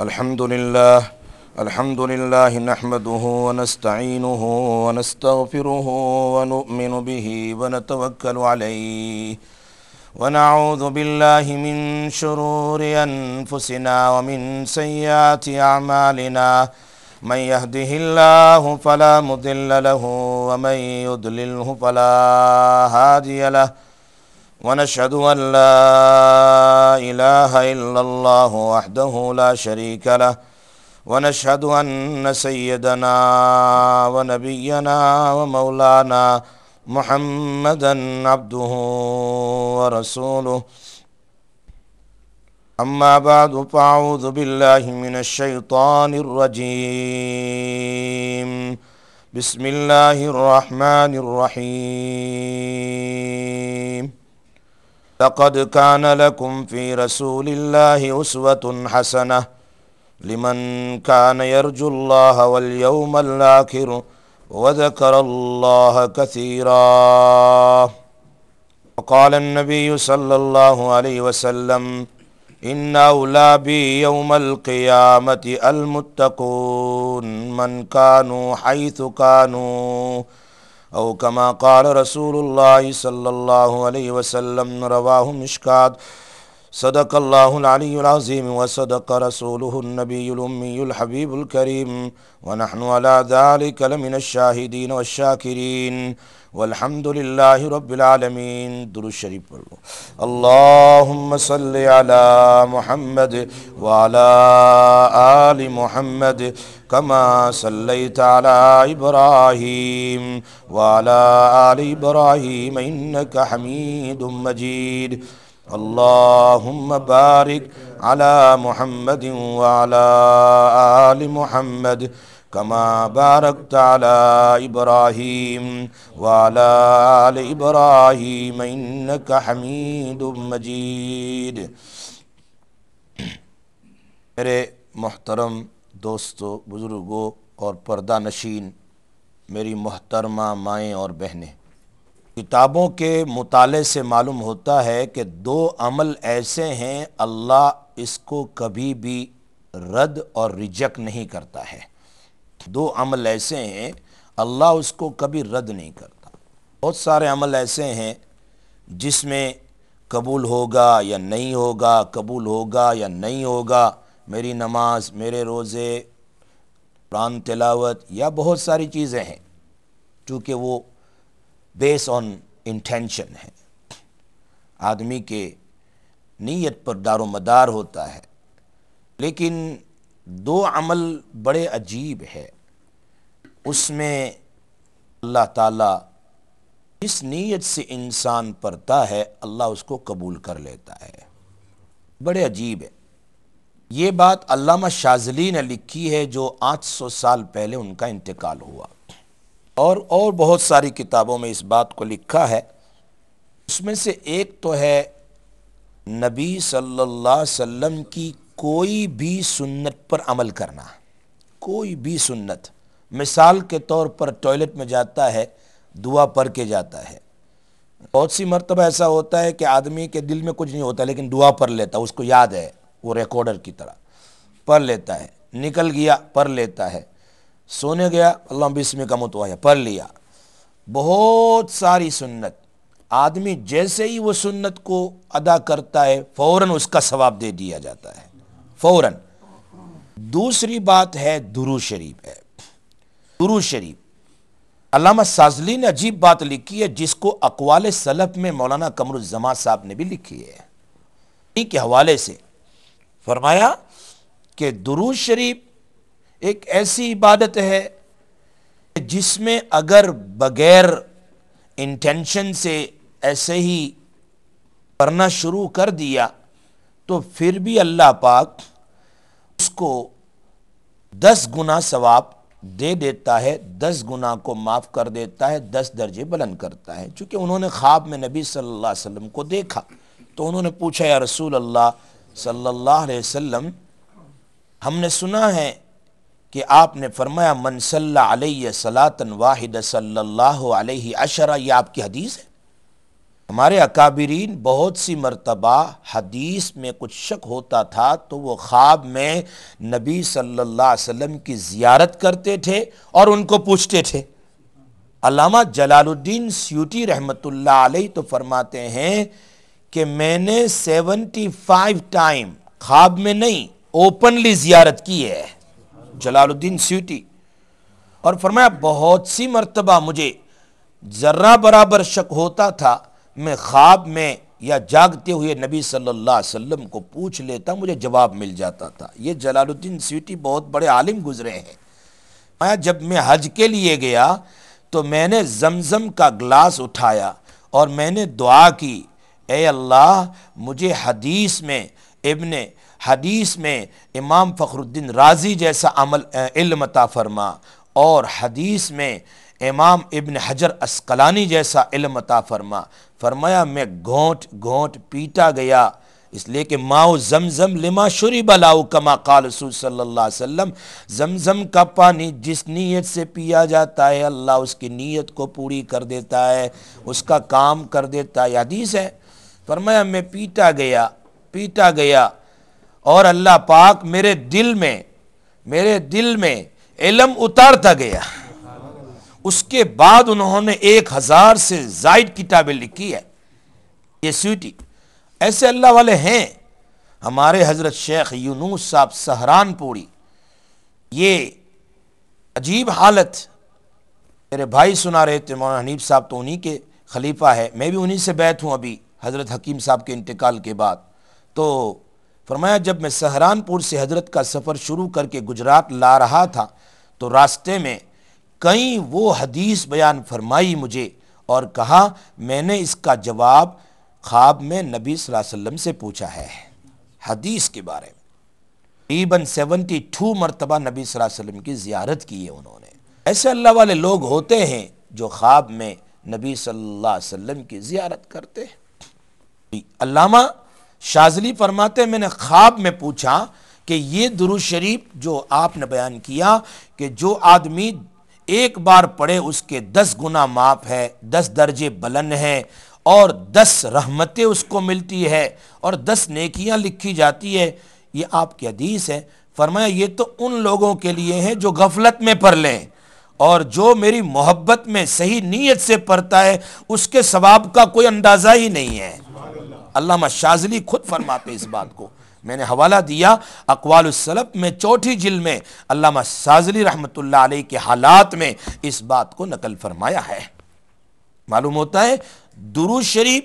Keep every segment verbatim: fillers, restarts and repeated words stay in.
الحمد لله الحمد لله نحمده ونستعينه ونستغفره ونؤمن به ونتوكل عليه ونعوذ بالله من شرور أنفسنا ومن سيئات أعمالنا من يهده الله فلا مضل له ومن يضلله فلا هادي له ونشهد أن لا إله إلا الله وحده لا شريك له ونشهد أن سيدنا ونبينا ومولانا محمدا عبده ورسوله أما بعد فأعوذ بالله من الشيطان الرجيم بسم الله الرحمن الرحيم لقد كان لكم في رسول الله أسوة حسنة لمن كان يرجو الله واليوم الآخر وذكر الله كثيرا وقال النبي صلى الله عليه وسلم إن أولى بي يوم القيامة المتقون من كانوا حيث كانوا أو كما قال رسول الله صلى الله عليه وسلم رواه مشكات صدق الله العلي العظيم وصدق رسوله النبي الأمي الحبيب الكريم ونحن على ذلك لمن الشاهدين والشاكرين والحمد لله رب العالمين. درود شریف پڑھو. اللهم صل على محمد وعلى آل محمد كما صليت على إبراهيم وعلى آل إبراهيم إنك حميد مجيد. اللهم بارك على محمد وعلى آل محمد كما باركت على إبراهيم وعلى آل إبراهيم إنك حميد مجيد. میرے محترم دوستو، بزرگوں اور پردہ نشین، میری محترمہ مائیں اور بہنیں، کتابوں کے مطالعے سے معلوم ہوتا ہے کہ دو عمل ایسے ہیں اللہ اس کو کبھی بھی رد اور ریجیکٹ نہیں کرتا ہے. دو عمل ایسے ہیں اللہ اس کو کبھی رد نہیں کرتا. بہت سارے عمل ایسے ہیں جس میں قبول ہوگا یا نہیں ہوگا، قبول ہوگا یا نہیں ہوگا. میری نماز، میرے روزے، قرآن تلاوت یا بہت ساری چیزیں ہیں چونکہ وہ بیس آن انٹینشن ہے، آدمی کے نیت پر دار و مدار ہوتا ہے. لیکن دو عمل بڑے عجیب ہے، اس میں اللہ تعالیٰ جس نیت سے انسان پڑھتا ہے اللہ اس کو قبول کر لیتا ہے. بڑے عجیب ہے. یہ بات علامہ شاذلی نے لکھی ہے جو آٹھ سو سال پہلے ان کا انتقال ہوا، اور اور بہت ساری کتابوں میں اس بات کو لکھا ہے. اس میں سے ایک تو ہے نبی صلی اللہ علیہ وسلم کی کوئی بھی سنت پر عمل کرنا. کوئی بھی سنت، مثال کے طور پر ٹوائلٹ میں جاتا ہے دعا پڑھ کے جاتا ہے. بہت سی مرتبہ ایسا ہوتا ہے کہ آدمی کے دل میں کچھ نہیں ہوتا لیکن دعا پڑھ لیتا، اس کو یاد ہے، وہ ریکارڈر کی طرح پڑھ لیتا ہے. نکل گیا پڑھ لیتا ہے، سونے گیا اللہ بسم کا متویا پڑھ لیا. بہت ساری سنت، آدمی جیسے ہی وہ سنت کو ادا کرتا ہے فوراً اس کا ثواب دے دیا جاتا ہے، فوراً. دوسری بات ہے درود شریف ہے. درود شریف علامہ شاذلی نے عجیب بات لکھی ہے جس کو اقوال سلف میں مولانا قمر الزمان صاحب نے بھی لکھی ہے. ان کے حوالے سے فرمایا کہ درود شریف ایک ایسی عبادت ہے جس میں اگر بغیر انٹینشن سے ایسے ہی پڑھنا شروع کر دیا تو پھر بھی اللہ پاک اس کو دس گنا ثواب دے دیتا ہے، دس گنا کو معاف کر دیتا ہے، دس درجے بلند کرتا ہے. چونکہ انہوں نے خواب میں نبی صلی اللہ علیہ وسلم کو دیکھا تو انہوں نے پوچھا یا رسول اللہ صلی اللہ علیہ وسلم، ہم نے سنا ہے کہ آپ نے فرمایا من صلی علیہ صلاۃ واحدہ صلی اللہ علیہ عشرہ، یہ آپ کی حدیث ہے. ہمارے اکابرین بہت سی مرتبہ حدیث میں کچھ شک ہوتا تھا تو وہ خواب میں نبی صلی اللہ علیہ وسلم کی زیارت کرتے تھے اور ان کو پوچھتے تھے۔ علامہ جلال الدین سیوطی رحمۃ اللہ علیہ تو فرماتے ہیں کہ میں نے سیونٹی فائیو ٹائم خواب میں نہیں اوپنلی زیارت کی ہے، جلال الدین سیوطی، اور فرمایا بہت سی مرتبہ مجھے ذرہ برابر شک ہوتا تھا، میں خواب میں یا جاگتے ہوئے نبی صلی اللہ علیہ وسلم کو پوچھ لیتا، مجھے جواب مل جاتا تھا۔ یہ جلال الدین سیوطی بہت بڑے عالم گزرے ہیں۔ جب میں حج کے لیے گیا تو میں نے زمزم کا گلاس اٹھایا اور میں نے دعا کی، اے اللہ مجھے حدیث میں ابن حدیث میں امام فخر الدین رازی جیسا عمل علم عطا فرما، اور حدیث میں امام ابن حجر عسقلانی جیسا علم عطا فرما۔ فرمایا میں گھونٹ گھونٹ پیتا گیا، اس لیے کہ ماؤ زمزم لما شرب لاؤ کما قال رسول صلی اللہ علیہ وسلم، زمزم کا پانی جس نیت سے پیا جاتا ہے اللہ اس کی نیت کو پوری کر دیتا ہے، اس کا کام کر دیتا ہے، حدیث ہے۔ فرمایا میں پیتا گیا پیتا گیا اور اللہ پاک میرے دل میں میرے دل میں علم اتارتا گیا۔ اس کے بعد انہوں نے ایک ہزار سے زائد کتابیں لکھی ہے۔ یہ سیوطی ایسے اللہ والے ہیں۔ ہمارے حضرت شیخ یونس صاحب سہران پوری، یہ عجیب حالت میرے بھائی سنا رہے تھے، مولانا حنیف صاحب تو انہی کے خلیفہ ہے، میں بھی انہی سے بیعت ہوں ابھی حضرت حکیم صاحب کے انتقال کے بعد۔ تو فرمایا جب میں سہرانپور سے حضرت کا سفر شروع کر کے گجرات لا رہا تھا تو راستے میں کئی وہ حدیث بیان فرمائی مجھے اور کہا میں نے اس کا جواب خواب میں نبی صلی اللہ علیہ وسلم سے پوچھا ہے، حدیث کے بارے میں۔ تقریباً سیونٹی ٹو مرتبہ نبی صلی اللہ علیہ وسلم کی زیارت کی ہے انہوں نے۔ ایسے اللہ والے لوگ ہوتے ہیں جو خواب میں نبی صلی اللہ علیہ وسلم کی زیارت کرتے ہیں۔ علامہ شاذلی فرماتے ہیں میں نے خواب میں پوچھا کہ یہ درود شریف جو آپ نے بیان کیا کہ جو آدمی ایک بار پڑھے اس کے دس گنا معاف ہے، دس درجے بلند ہیں اور دس رحمتیں اس کو ملتی ہے اور دس نیکیاں لکھی جاتی ہے، یہ آپ کی حدیث ہے۔ فرمایا یہ تو ان لوگوں کے لیے ہے جو غفلت میں پڑھ لیں، اور جو میری محبت میں صحیح نیت سے پڑھتا ہے اس کے ثواب کا کوئی اندازہ ہی نہیں ہے۔ علامہ شاذلی خود فرماتے اس بات کو، میں نے حوالہ دیا اقوال السلف میں چوتھی جلد میں علامہ شاذلی رحمۃ اللہ علیہ کے حالات میں اس بات کو نقل فرمایا ہے۔ معلوم ہوتا ہے درود شریف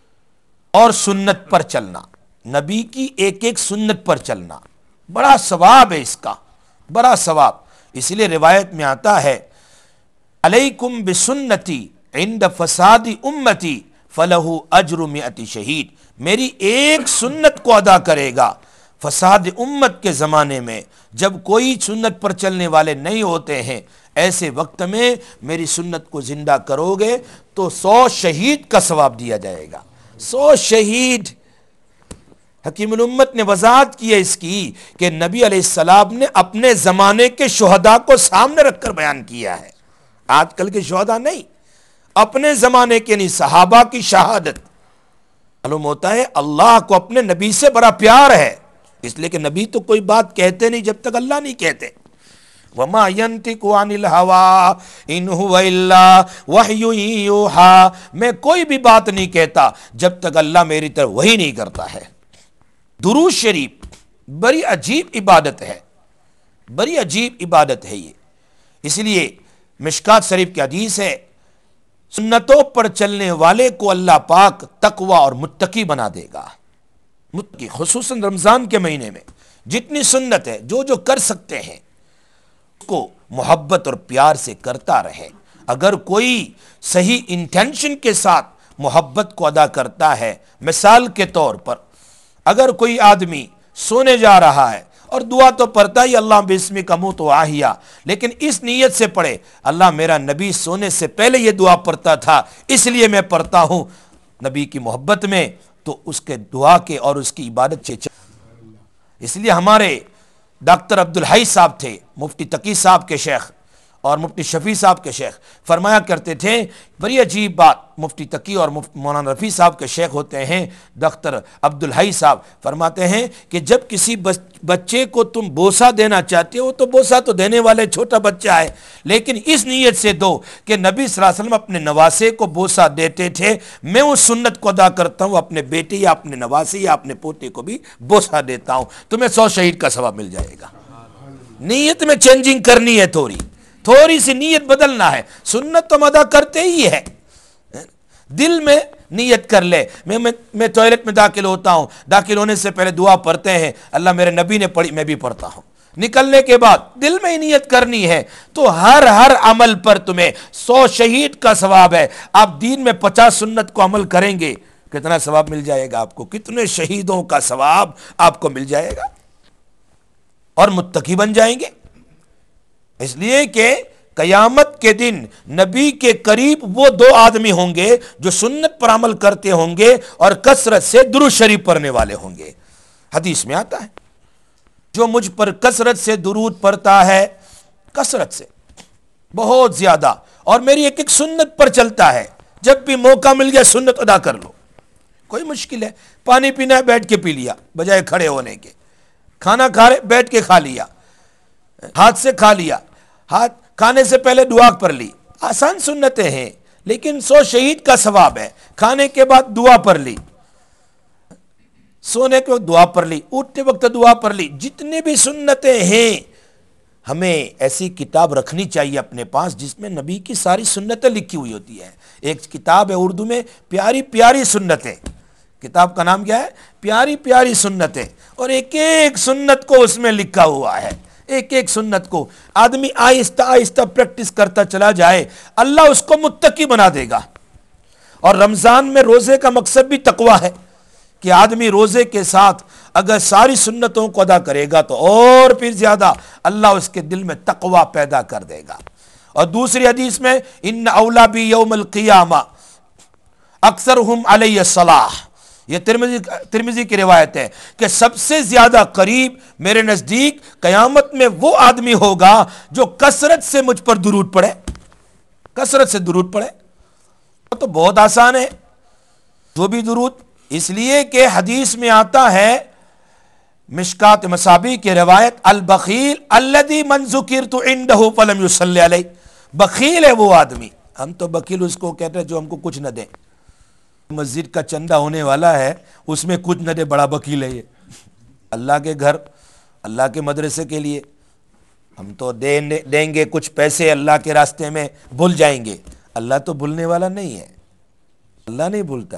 اور سنت پر چلنا، نبی کی ایک ایک سنت پر چلنا بڑا ثواب ہے، اس کا بڑا ثواب۔ اس لیے روایت میں آتا ہے علیکم بسنتی عند فساد امتی فلہ اجر مئت شہید، میری ایک سنت کو ادا کرے گا فساد امت کے زمانے میں جب کوئی سنت پر چلنے والے نہیں ہوتے ہیں، ایسے وقت میں میری سنت کو زندہ کرو گے تو سو شہید کا ثواب دیا جائے گا۔ سو شہید، حکیم الامت نے وضاحت کی ہے اس کی کہ نبی علیہ السلام نے اپنے زمانے کے شہداء کو سامنے رکھ کر بیان کیا ہے، آج کل کے شہداء نہیں، اپنے زمانے کے نہیں، صحابہ کی شہادت۔ معلوم ہوتا ہے اللہ کو اپنے نبی سے بڑا پیار ہے، اس لیے کہ نبی تو کوئی بات کہتے نہیں جب تک اللہ نہیں کہتے۔ وَمَا يَنْتِقُ عَنِ الْهَوَىٰ إِنْ هُوَ إِلَّا وَحْيٌ يُوحَىٰ، میں کوئی بھی بات نہیں کہتا جب تک اللہ میری طرف وحی نہیں کرتا ہے۔ درود شریف بڑی عجیب عبادت ہے، بڑی عجیب عبادت ہے یہ۔ اس لیے مشکات شریف کی حدیث ہے سنتوں پر چلنے والے کو اللہ پاک تقوی اور متقی بنا دے گا۔ متقی خصوصاً رمضان کے مہینے میں جتنی سنت ہے جو جو کر سکتے ہیں اس کو محبت اور پیار سے کرتا رہے۔ اگر کوئی صحیح انٹینشن کے ساتھ محبت کو ادا کرتا ہے، مثال کے طور پر اگر کوئی آدمی سونے جا رہا ہے اور دعا تو پڑھتا ہی اللہ بسمک اموت واحیا، لیکن اس نیت سے پڑھے اللہ میرا نبی سونے سے پہلے یہ دعا پڑھتا تھا اس لیے میں پڑھتا ہوں نبی کی محبت میں، تو اس کے دعا کے اور اس کی عبادت سے چل۔ اس لیے ہمارے ڈاکٹر عبدالحی صاحب تھے، مفتی تقی صاحب کے شیخ، اور مفتی شفیع صاحب کے شیخ فرمایا کرتے تھے، بڑی عجیب بات، مفتی تقی اور مولانا رفیع صاحب کے شیخ ہوتے ہیں دختر عبدالحی صاحب، فرماتے ہیں کہ جب کسی بچے کو تم بوسہ دینا چاہتے ہو تو بوسہ تو دینے والے چھوٹا بچہ ہے، لیکن اس نیت سے دو کہ نبی صلی اللہ علیہ وسلم اپنے نواسے کو بوسہ دیتے تھے، میں اس سنت کو ادا کرتا ہوں، اپنے بیٹے یا اپنے نواسے یا اپنے پوتے کو بھی بوسہ دیتا ہوں، تمہیں سو شہید کا ثواب مل جائے گا۔ نیت میں چینجنگ کرنی ہے، تھوڑی تھوڑی سی نیت بدلنا ہے، سنت تو ادا کرتے ہی ہے، دل میں نیت کر لے۔ میں میں ٹوائلٹ میں داخل ہوتا ہوں، داخل ہونے سے پہلے دعا پڑھتے ہیں، اللہ میرے نبی نے پڑھی، میں بھی پڑھتا ہوں، نکلنے کے بعد دل میں ہی نیت کرنی ہے، تو ہر ہر عمل پر تمہیں سو شہید کا ثواب ہے۔ آپ دین میں پچاس سنت کو عمل کریں گے، کتنا ثواب مل جائے گا آپ کو، کتنے شہیدوں کا ثواب آپ کو مل جائے گا، اور متقی بن جائیں گے۔ اس لیے کہ قیامت کے دن نبی کے قریب وہ دو آدمی ہوں گے جو سنت پر عمل کرتے ہوں گے اور کثرت سے درود شریف پڑھنے والے ہوں گے۔ حدیث میں آتا ہے، جو مجھ پر کثرت سے درود پڑھتا ہے، کثرت سے بہت زیادہ، اور میری ایک ایک سنت پر چلتا ہے، جب بھی موقع مل گیا سنت ادا کر لو، کوئی مشکل ہے، پانی پینا ہے بیٹھ کے پی لیا بجائے کھڑے ہونے کے، کھانا کھا رہے بیٹھ کے کھا لیا، ہاتھ سے کھا لیا، ہاتھ کھانے سے پہلے دعا پڑھ لی، آسان سنتیں ہیں، لیکن سو شہید کا ثواب ہے۔ کھانے کے بعد دعا پڑھ لی، سونے کے وقت دعا پڑھ لی، اٹھتے وقت دعا پڑھ لی، جتنے بھی سنتیں ہیں، ہمیں ایسی کتاب رکھنی چاہیے اپنے پاس جس میں نبی کی ساری سنتیں لکھی ہوئی ہوتی ہیں۔ ایک کتاب ہے اردو میں، پیاری پیاری سنتیں، کتاب کا نام کیا ہے؟ پیاری پیاری سنتیں، اور ایک ایک سنت کو اس میں لکھا ہوا ہے، ایک ایک سنت کو آدمی آہستہ آہستہ پریکٹس کرتا چلا جائے، اللہ اس کو متقی بنا دے گا۔ اور رمضان میں روزے کا مقصد بھی تقویٰ ہے، کہ آدمی روزے کے ساتھ اگر ساری سنتوں کو ادا کرے گا تو اور پھر زیادہ اللہ اس کے دل میں تقویٰ پیدا کر دے گا۔ اور دوسری حدیث میں، ان اولا بی یوم القیامہ اکثرہم علی الصلاۃ، یہ ترمذی ترمذی کی روایت ہے کہ سب سے زیادہ قریب میرے نزدیک قیامت میں وہ آدمی ہوگا جو کثرت سے مجھ پر درود پڑھے، کثرت سے درود پڑھے۔ تو بہت آسان ہے جو بھی درود، اس لیے کہ حدیث میں آتا ہے، مشکات مصابیح کی روایت، البخیل الذی من ذکرت عندہ فلم یصلی علیہ، بخیل ہے وہ آدمی، ہم تو بخیل اس کو کہتے ہیں جو ہم کو کچھ نہ دیں، مسجد کا چندہ ہونے والا ہے اس میں کچھ نہ دے، بڑا بخیل ہے یہ۔ اللہ کے گھر، اللہ کے مدرسے کے لیے ہم تو دیں گے کچھ پیسے اللہ کے راستے میں، بھول جائیں گے، اللہ تو بھولنے والا نہیں ہے، اللہ نہیں بھولتا۔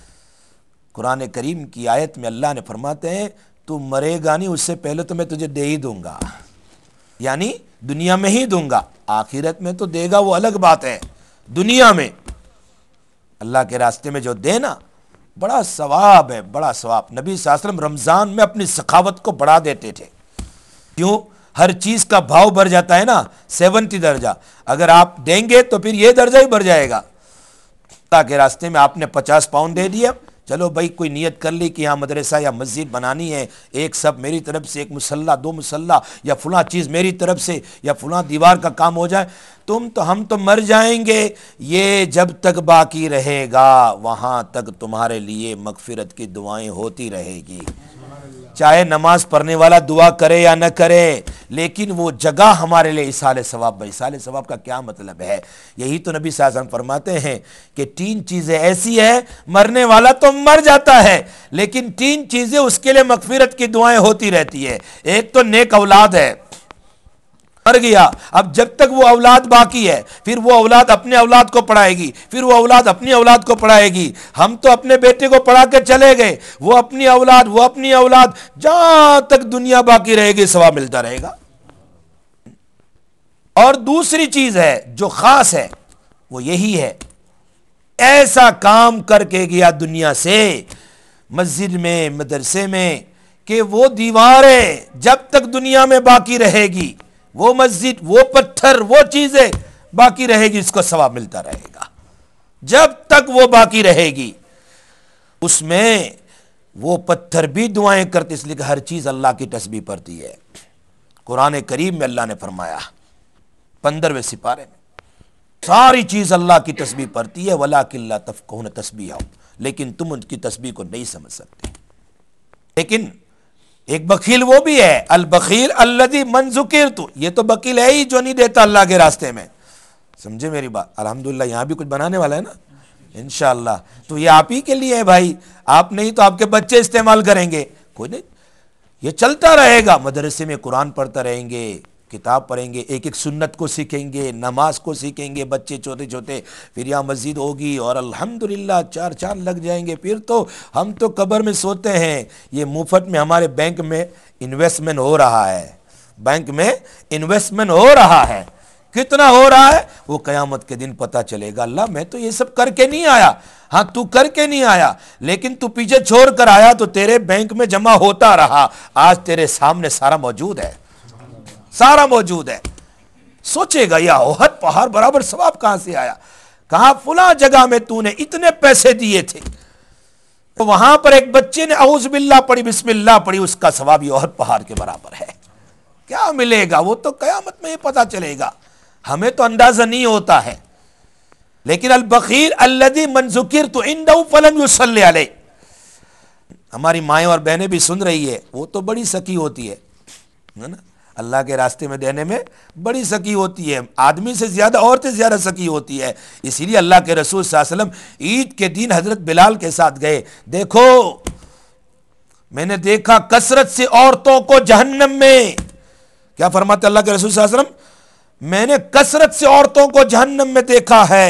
قرآن کریم کی آیت میں اللہ نے فرماتے ہیں، تو مرے گا نہیں، اس سے پہلے تو میں تجھے دے ہی دوں گا، یعنی دنیا میں ہی دوں گا، آخرت میں تو دے گا وہ الگ بات ہے، دنیا میں اللہ کے راستے میں جو دینا بڑا ثواب ہے، بڑا ثواب۔ نبی صلی اللہ علیہ وسلم رمضان میں اپنی سخاوت کو بڑھا دیتے تھے، کیوں؟ ہر چیز کا بھاؤ بڑھ جاتا ہے نا، سیونٹی درجہ، اگر آپ دیں گے تو پھر یہ درجہ ہی بڑھ جائے گا۔ اللہ کے راستے میں آپ نے پچاس پاؤنڈ دے دیا، چلو بھائی کوئی نیت کر لی کہ یہاں مدرسہ یا مسجد بنانی ہے، ایک سب میری طرف سے، ایک مسلح، دو مسلح، یا فلاں چیز میری طرف سے، یا فلاں دیوار کا کام ہو جائے، تم تو ہم تو مر جائیں گے، یہ جب تک باقی رہے گا وہاں تک تمہارے لیے مغفرت کی دعائیں ہوتی رہے گی، چاہے نماز پڑھنے والا دعا کرے یا نہ کرے، لیکن وہ جگہ ہمارے لیے ایصال ثواب ہے۔ ایصال ثواب کا کیا مطلب ہے؟ یہی تو نبی صلی اللہ علیہ وسلم فرماتے ہیں کہ تین چیزیں ایسی ہیں، مرنے والا تو مر جاتا ہے لیکن تین چیزیں اس کے لیے مغفرت کی دعائیں ہوتی رہتی ہے۔ ایک تو نیک اولاد ہے، مر گیا، اب جب تک وہ اولاد باقی ہے، پھر وہ اولاد اپنے اولاد کو پڑھائے گی، پھر وہ اولاد اپنی اولاد کو پڑھائے گی۔ ہم تو اپنے بیٹے کو پڑھا کے چلے گئے، وہ اپنی اولاد، وہ اپنی اولاد، جہاں تک دنیا باقی رہے گی ثواب ملتا رہے گا۔ اور دوسری چیز ہے جو خاص ہے، وہ یہی ہے، ایسا کام کر کے گیا دنیا سے، مسجد میں، مدرسے میں، کہ وہ دیواریں جب تک دنیا میں باقی رہے گی، وہ مسجد، وہ پتھر، وہ چیزیں باقی رہے گی، اس کو ثواب ملتا رہے گا جب تک وہ باقی رہے گی۔ اس میں وہ پتھر بھی دعائیں کرتے، اس لیے کہ ہر چیز اللہ کی تسبیح پڑھتی ہے۔ قرآن کریم میں اللہ نے فرمایا، پندرہویں سپارے میں ساری چیز اللہ کی تسبیح پڑھتی ہے، وَلَٰكِن لَا تَفْقَهُونَ تَسْبِيحَهُمْ، لیکن تم ان کی تسبیح کو نہیں سمجھ سکتے۔ لیکن ایک بخیل وہ بھی ہے، البخیل الذی من ذکرت، یہ تو بخیل ہے ہی جو نہیں دیتا اللہ کے راستے میں، سمجھے میری بات؟ الحمدللہ یہاں بھی کچھ بنانے والا ہے نا انشاءاللہ، تو یہ آپ ہی کے لیے ہے بھائی، آپ نہیں تو آپ کے بچے استعمال کریں گے، کوئی نہیں، یہ چلتا رہے گا، مدرسے میں قرآن پڑھتا رہیں گے، کتاب پڑھیں گے، ایک ایک سنت کو سیکھیں گے، نماز کو سیکھیں گے بچے چھوٹے چھوٹے، پھر یہاں مسجد ہوگی اور الحمدللہ چار چار لگ جائیں گے، پھر تو ہم تو قبر میں سوتے ہیں، یہ مفت میں ہمارے بینک میں انویسٹمنٹ ہو رہا ہے، بینک میں انویسٹمنٹ ہو رہا ہے، کتنا ہو رہا ہے وہ قیامت کے دن پتہ چلے گا۔ اللہ میں تو یہ سب کر کے نہیں آیا، ہاں تو کر کے نہیں آیا لیکن تو پیچھے چھوڑ کر آیا تو تیرے بینک میں جمع ہوتا رہا، آج تیرے سامنے سارا موجود ہے، سارا موجود ہے۔ سوچے گا یا احد پہاڑ برابر ثواب کہاں سے آیا، کہاں فلاں جگہ میں تو نے اتنے پیسے دیے تھے، تو وہاں پر ایک بچے نے اعوذ باللہ پڑھی، بسم اللہ پڑھی، اس کا ثواب یہ احد پہاڑ کے برابر ہے۔ کیا ملے گا وہ تو قیامت میں ہی پتہ چلے گا، ہمیں تو اندازہ نہیں ہوتا ہے۔ لیکن البخیل الذی من ذکرت عنہ فلم یصلی علیہ، ہماری مائیں اور بہنیں بھی سن رہی ہے، وہ تو بڑی سکی ہوتی ہے نا، اللہ کے راستے میں دینے میں بڑی سکی ہوتی ہے، آدمی سے زیادہ عورتیں زیادہ سکی ہوتی ہے، اسی لیے اللہ کے رسول صلی اللہ علیہ وسلم عید کے دن حضرت بلال کے ساتھ گئے، دیکھو میں نے دیکھا کثرت سے عورتوں کو جہنم میں، کیا فرماتے اللہ کے رسول صلی اللہ علیہ وسلم، میں نے کثرت سے عورتوں کو جہنم میں دیکھا ہے۔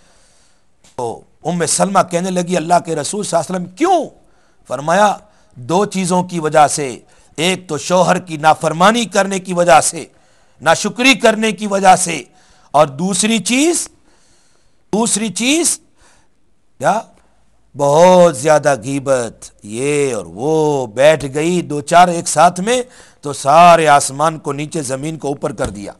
تو ام سلمہ کہنے لگی اللہ کے رسول صلی اللہ علیہ وسلم کیوں؟ فرمایا دو چیزوں کی وجہ سے، ایک تو شوہر کی نافرمانی کرنے کی وجہ سے، ناشکری کرنے کی وجہ سے، اور دوسری چیز دوسری چیز کیا، بہت زیادہ غیبت، یہ اور وہ، بیٹھ گئی دو چار ایک ساتھ میں تو سارے آسمان کو نیچے زمین کو اوپر کر دیا،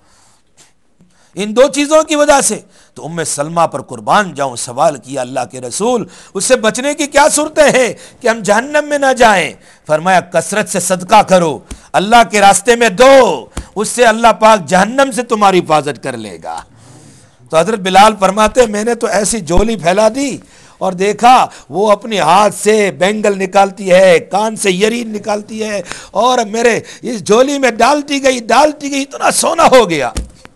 ان دو چیزوں کی وجہ سے۔ تو ام سلمہ پر قربان جاؤں سوال کیا اللہ کے رسول اس سے بچنے کی کیا صورتیں ہیں کہ ہم جہنم میں نہ جائیں؟ فرمایا کثرت سے صدقہ کرو، اللہ کے راستے میں دو، اس سے اللہ پاک جہنم سے تمہاری حفاظت کر لے گا۔ تو حضرت بلال فرماتے میں نے تو ایسی جھولی پھیلا دی اور دیکھا وہ اپنے ہاتھ سے بینگل نکالتی ہے، کان سے یرین نکالتی ہے اور میرے اس جھولی میں ڈالتی گئی ڈالتی گئی اتنا سونا ہو گیا۔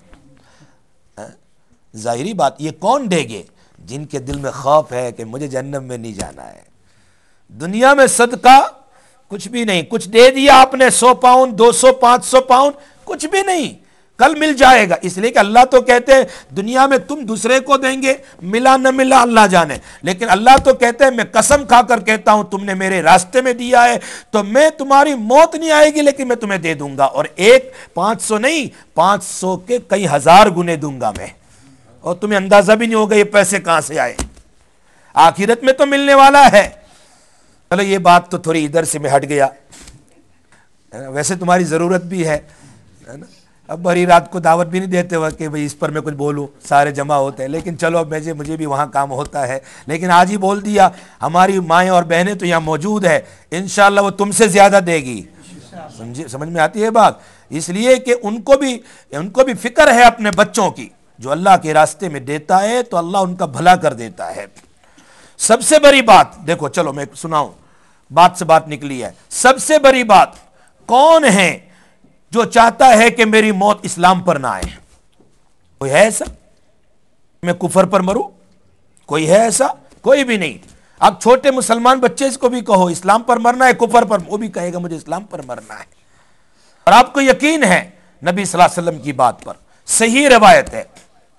ظاہری بات یہ کون دے گے؟ جن کے دل میں خوف ہے کہ مجھے جہنم میں نہیں جانا ہے۔ دنیا میں صدقہ کچھ بھی نہیں، کچھ دے دیا آپ نے سو پاؤنڈ دو سو پانچ سو پاؤنڈ، کچھ بھی نہیں، کل مل جائے گا، اس لیے کہ اللہ تو کہتے ہیں دنیا میں تم دوسرے کو دیں گے، ملا نہ ملا اللہ جانے، لیکن اللہ تو کہتے ہیں میں قسم کھا کر کہتا ہوں تم نے میرے راستے میں دیا ہے تو میں تمہاری موت نہیں آئے گی لیکن میں تمہیں دے دوں گا، اور ایک پانچ سو نہیں پانچ سو کے کئی ہزار گنے دوں گا میں، اور تمہیں اندازہ بھی نہیں ہوگا یہ پیسے کہاں سے آئے، آخرت میں تو ملنے والا ہے۔ چلو یہ بات تو تھوڑی ادھر سے میں ہٹ گیا، ویسے تمہاری ضرورت بھی ہے نا، اب بھری رات کو دعوت بھی نہیں دیتے ہو کہ بھئی اس پر میں کچھ بولوں، سارے جمع ہوتے ہیں، لیکن چلو اب مجھے مجھے بھی وہاں کام ہوتا ہے، لیکن آج ہی بول دیا ہماری مائیں اور بہنیں تو یہاں موجود ہے، انشاءاللہ وہ تم سے زیادہ دے گی، سمجھ میں آتی ہے بات، اس لیے کہ ان کو بھی ان کو بھی فکر ہے اپنے بچوں کی، جو اللہ کے راستے میں دیتا ہے تو اللہ ان کا بھلا کر دیتا ہے۔ سب سے بڑی بات دیکھو، چلو میں سناؤں، بات سے بات نکلی ہے، سب سے بڑی بات کون ہے جو چاہتا ہے کہ میری موت اسلام پر نہ آئے؟ کوئی ہے ایسا؟ میں کفر پر مروں؟ کوئی ہے ایسا؟ کوئی بھی نہیں۔ اب چھوٹے مسلمان بچے اس کو بھی کہو اسلام پر مرنا ہے کفر پر، وہ بھی کہے گا مجھے اسلام پر مرنا ہے، اور آپ کو یقین ہے نبی صلی اللہ علیہ وسلم کی بات پر، صحیح روایت ہے،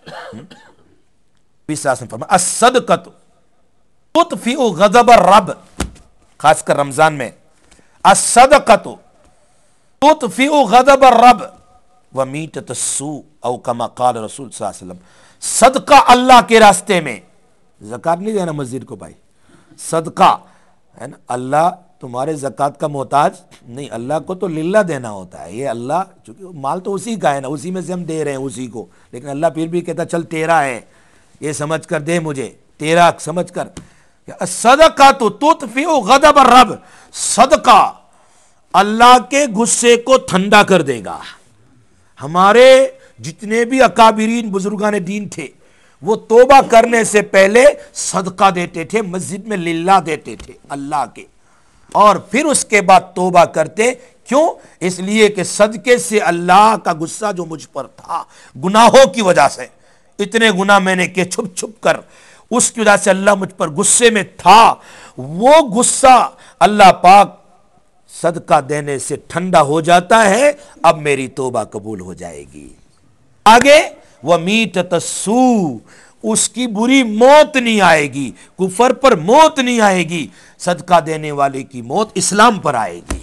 نبی صلی اللہ علیہ وسلم فرمایا الصدقۃ تطفئ غضب الرب، خاص کر رمضان میں، الصدقۃ تطفئ غضب الرب ومیتۃ السوء او کما قال رسول صلی اللہ علیہ وسلم، صدقہ اللہ کے راستے میں، زکوٰۃ نہیں دینا مسجد کو بھائی، صدقہ ہے نا، اللہ تمہارے زکوٰۃ کا محتاج نہیں، اللہ کو تو للہ دینا ہوتا ہے، یہ اللہ چونکہ مال تو اسی کا ہے نا، اسی میں سے ہم دے رہے ہیں اسی کو، لیکن اللہ پھر بھی کہتا چل تیرا ہے یہ سمجھ کر دے مجھے، تیرا سمجھ کر۔ صدقہ تو تطفئ غضب الرب، صدقہ اللہ کے غصے کو ٹھنڈا کر دے گا، ہمارے جتنے بھی اکابرین بزرگان دین تھے وہ توبہ کرنے سے پہلے صدقہ دیتے تھے، مسجد میں للہ دیتے تھے اللہ کے، اور پھر اس کے بعد توبہ کرتے. کیوں؟ اس لیے کہ صدقے سے اللہ کا غصہ جو مجھ پر تھا گناہوں کی وجہ سے، اتنے گناہ میں نے کہ چھپ چھپ کر، اس کی وجہ سے اللہ مجھ پر غصے میں تھا، وہ غصہ اللہ پاک صدقہ دینے سے ٹھنڈا ہو جاتا ہے. اب میری توبہ قبول ہو جائے گی. آگے وَمِيتَةَ السُّوءِ، اس کی بری موت نہیں آئے گی، کفر پر موت نہیں آئے گی، صدقہ دینے والے کی موت اسلام پر آئے گی.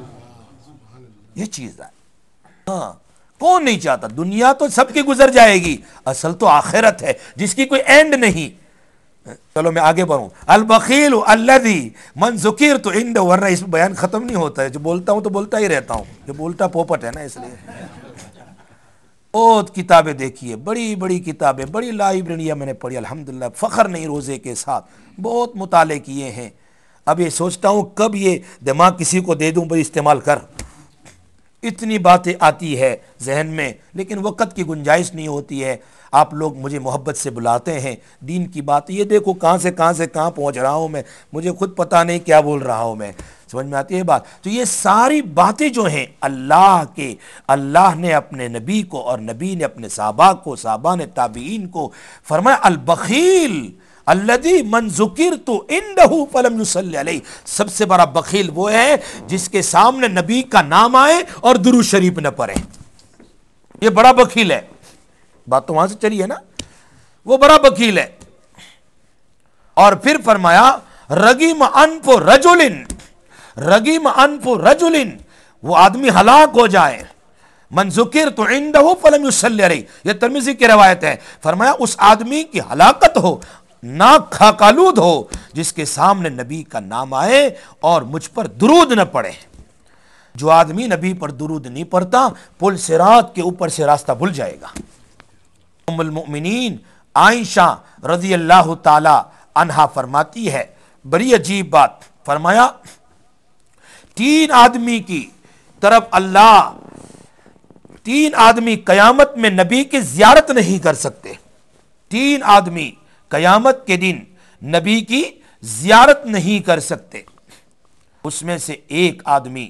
یہ چیز ہے. ہاں کون نہیں چاہتا؟ دنیا تو سب کی گزر جائے گی، اصل تو آخرت ہے جس کی کوئی اینڈ نہیں. چلو میں آگے بڑھوں. البخیل الذی من ذکرت عنده، ورنہ اس بیان ختم نہیں ہوتا ہے، جو بولتا ہوں تو بولتا ہی رہتا ہوں، جو بولتا پوپٹ ہے نا، اس لیے بہت کتابیں دیکھی، بڑی بڑی کتابیں، بڑی لائبریریاں میں نے پڑھی الحمدللہ، فخر نہیں روزے کے ساتھ، بہت مطالعے کیے ہیں. اب یہ سوچتا ہوں کب یہ دماغ کسی کو دے دوں بھائی استعمال کر، اتنی باتیں آتی ہے ذہن میں، لیکن وقت کی گنجائش نہیں ہوتی ہے. آپ لوگ مجھے محبت سے بلاتے ہیں، دین کی بات، یہ دیکھو کہاں سے کہاں سے کہاں پہنچ رہا ہوں میں، مجھے خود پتہ نہیں کیا بول رہا ہوں میں، سمجھ میں آتی ہے بات. تو یہ ساری باتیں جو ہیں اللہ کے، اللہ نے اپنے نبی کو اور نبی نے اپنے صحابہ کو، صحابہ نے تابعین کو فرمایا البخیل الذی من ذکرت عنہ فلم یصلی علیہ. سب سے بڑا بخیل وہ ہے جس کے سامنے نبی کا نام آئے اور درود شریف نہ پڑھے. یہ بڑا بخیل ہے. بات تو وہاں سے چلی ہے نا، وہ بڑا بخیل ہے. اور پھر فرمایا رغم انف رجل، رغم انف رجل، وہ آدمی ہلاک ہو جائے، من ذکرت عنہ فلم یصلی علیہ، یہ ترمذی کی روایت ہے. فرمایا اس آدمی کی ہلاکت ہو، ناک خاکالود ہو، جس کے سامنے نبی کا نام آئے اور مجھ پر درود نہ پڑے. جو آدمی نبی پر درود نہیں پڑتا پل صراط کے اوپر سے راستہ بھول جائے گا. ام المؤمنین عائشہ رضی اللہ تعالی عنہا فرماتی ہے بڑی عجیب بات، فرمایا تین آدمی کی طرف اللہ، تین آدمی قیامت میں نبی کی زیارت نہیں کر سکتے. تین آدمی قیامت کے دن نبی کی زیارت نہیں کر سکتے. اس میں سے ایک آدمی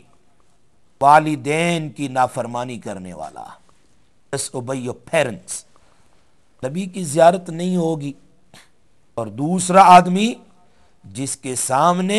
والدین کی نافرمانی کرنے والا، disobey your parents، نبی کی زیارت نہیں ہوگی. اور دوسرا آدمی جس کے سامنے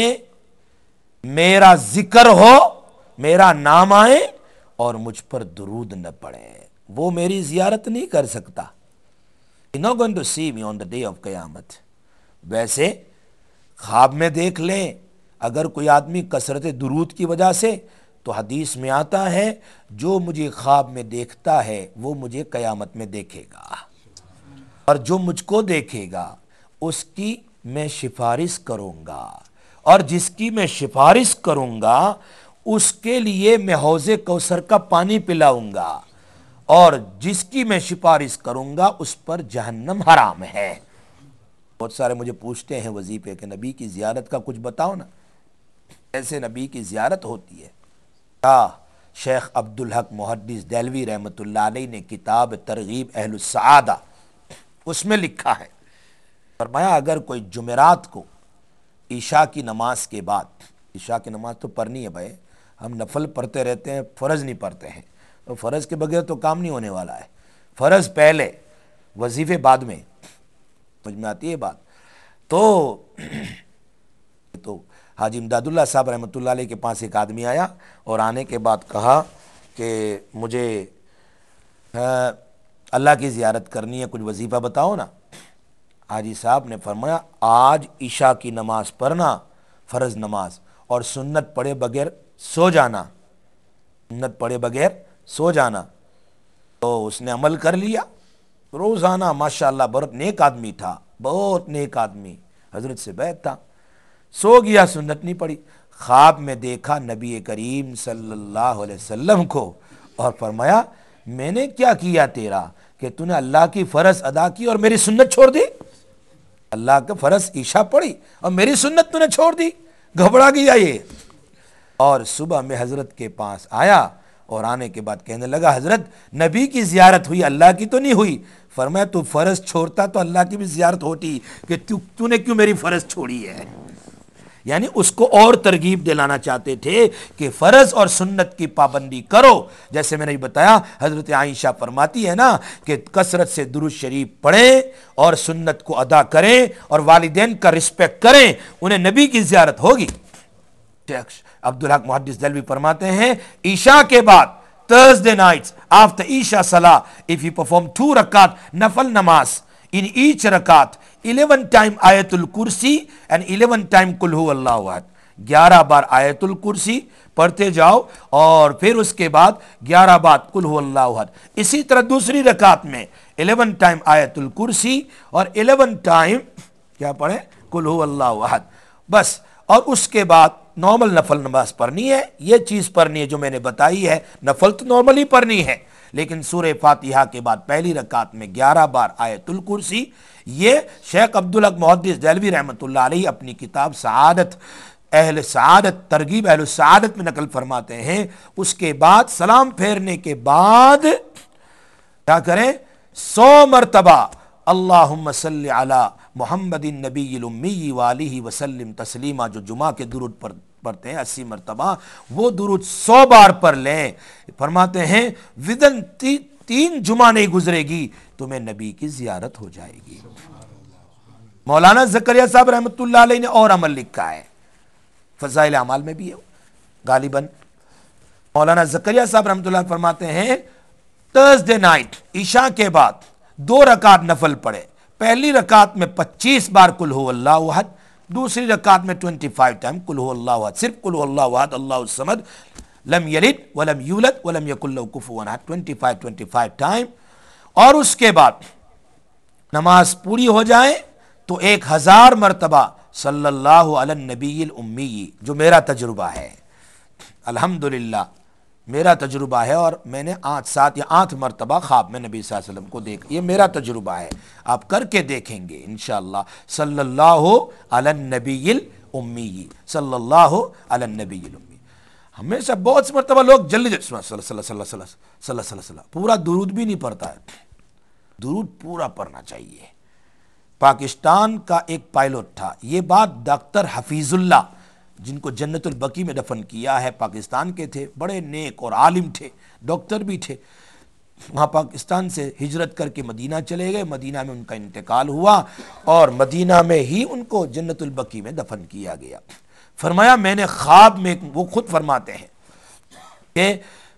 میرا ذکر ہو، میرا نام آئے اور مجھ پر درود نہ پڑے، وہ میری زیارت نہیں کر سکتا. You're not going to see me on the day of قیامت. ویسے خواب میں دیکھ لیں اگر کوئی آدمی کثرت درود کی وجہ سے، تو حدیث میں آتا ہے جو مجھے خواب میں دیکھتا ہے وہ مجھے قیامت میں دیکھے گا، اور جو مجھ کو دیکھے گا اس کی میں سفارش کروں گا، اور جس کی میں سفارش کروں گا اس کے لیے میں حوض کوثر کا پانی پلاؤں گا، اور جس کی میں سفارش کروں گا اس پر جہنم حرام ہے. بہت سارے مجھے پوچھتے ہیں وظیفے کہ نبی کی زیارت کا کچھ بتاؤ نا، ایسے نبی کی زیارت ہوتی ہے. شیخ عبدالحق محدث دہلوی رحمۃ اللہ علیہ نے کتاب ترغیب اہل السعادہ اس میں لکھا ہے، فرمایا اگر کوئی جمعرات کو عشاء کی نماز کے بعد، عشاء کی نماز تو پڑھنی ہے بھائی، ہم نفل پڑھتے رہتے ہیں، فرض نہیں پڑھتے ہیں، تو فرض کے بغیر تو کام نہیں ہونے والا ہے. فرض پہلے، وظیفے بعد میں، سمجھ میں آتی ہے بات. تو تو حاجی امداد اللہ صاحب رحمۃ اللہ علیہ کے پاس ایک آدمی آیا اور آنے کے بعد کہا کہ مجھے اللہ کی زیارت کرنی ہے، کچھ وظیفہ بتاؤ نا. حاجی صاحب نے فرمایا آج عشاء کی نماز پڑھنا، فرض نماز، اور سنت پڑھے بغیر سو جانا، سنت پڑھے بغیر سو جانا. تو اس نے عمل کر لیا روزانہ، ماشاءاللہ بہت نیک آدمی تھا، بہت نیک آدمی، حضرت سے بیعت تھا. سو گیا، سنت نہیں پڑھی. خواب میں دیکھا نبی کریم صلی اللہ علیہ وسلم کو اور فرمایا میں نے کیا کیا تیرا کہ تو نے اللہ کی فرض ادا کی اور میری سنت چھوڑ دی؟ اللہ کا فرض عشاء پڑھی اور میری سنت تو نے چھوڑ دی. گھبرا گیا یہ. اور صبح میں حضرت کے پاس آیا اور آنے کے بعد کہنے لگا حضرت نبی کی زیارت ہوئی اللہ کی تو نہیں ہوئی. فرمایا تو فرض چھوڑتا تو اللہ کی بھی زیارت ہوتی کہ تو, تو نے کیوں میری فرض چھوڑی ہے. یعنی اس کو اور ترغیب دلانا چاہتے تھے کہ فرض اور سنت کی پابندی کرو. جیسے میں نے بتایا حضرت عائشہ فرماتی ہے نا کہ کثرت سے درود شریف پڑھیں اور سنت کو ادا کریں اور والدین کا رسپیکٹ کریں, انہیں نبی کی زیارت ہوگی. عبدالحق محدث دہلوی فرماتے ہیں عشاء کے بعد Thursday nights after Isha Salah, if you perform two rakat nafal namaz, in each rakat eleven time Ayatul Kursi and eleven time Kul Hu Allahu Ahad. گیارہ بار آیت الکرسی پڑھتے جاؤ اور پھر اس کے بعد گیارہ بار قل هو اللہ احد. اسی طرح دوسری رکعت میں الیون ٹائم آیت الکرسی اور الیون ٹائم کیا پڑھیں قل هو اللہ احد بس. اور اس کے بعد نارمل نفل نماز پڑھنی ہے. یہ چیز پڑھنی ہے جو میں نے بتائی ہے. نفل تو نارملی پڑھنی ہے لیکن سورہ فاتحہ کے بعد پہلی رکعت میں گیارہ بار آیت الکرسی. یہ شیخ عبدالحق محدث دہلوی رحمۃ اللہ علیہ اپنی کتاب سعادت اہل سعادت ترغیب اہل سعادت میں نقل فرماتے ہیں. اس کے بعد سلام پھیرنے کے بعد کیا کریں سو مرتبہ اللہم صلی علی محمد النبی الامی والہ وسلم تسلیما, جو جمعہ کے درود پر پڑھتے ہیں اسی مرتبہ, وہ درود سو بار پڑھ لیں. فرماتے ہیں ودن تی, تین جمعہ نہیں گزرے گی تمہیں نبی کی زیارت ہو جائے گی. مولانا زکریا صاحب رحمۃ اللہ علیہ نے اور عمل لکھا ہے, فضائل اعمال میں بھی ہے غالباً. مولانا زکریا صاحب رحمۃ اللہ فرماتے ہیں تھرسڈے نائٹ عشاء کے بعد دو رکعت نفل پڑھے. پہلی رکعت میں پچیس بار قل هو اللہ احد, دوسری رکعت میں پچیس ٹائم قل هو اللہ احد, صرف قل هو اللہ احد اللہ الصمد لم یلد ولم یولد ولم یکن لہ کفوا احد پچیس پچیس ٹائم. اور اس کے بعد نماز پوری ہو جائے تو ایک ہزار مرتبہ صلی اللہ علی النبی الامی, جو میرا تجربہ ہے الحمدللہ میرا تجربہ ہے, اور میں نے آٹھ سات یا آٹھ مرتبہ خواب میں نبی صلی اللہ علیہ وسلم کو دیکھ, یہ میرا تجربہ ہے, آپ کر کے دیکھیں گے انشاءاللہ. صلی اللہ علی النبی الامی, صلی اللہ علی النبی الامی. ہمیشہ بہت سی مرتبہ لوگ جلدی جلدی صلی اللہ صلی اللہ صلی اللہ صلی اللہ پورا درود بھی نہیں پڑھتا ہے. درود پورا پڑھنا چاہیے. پاکستان کا ایک پائلٹ تھا, یہ بات ڈاکٹر حفیظ اللہ جن کو جنت البقیع میں دفن کیا ہے, پاکستان کے تھے, بڑے نیک اور عالم تھے, ڈاکٹر بھی تھے. وہاں پاکستان سے ہجرت کر کے مدینہ چلے گئے, مدینہ میں ان کا انتقال ہوا اور مدینہ میں ہی ان کو جنت البقیع میں دفن کیا گیا. فرمایا میں نے خواب میں, وہ خود فرماتے ہیں کہ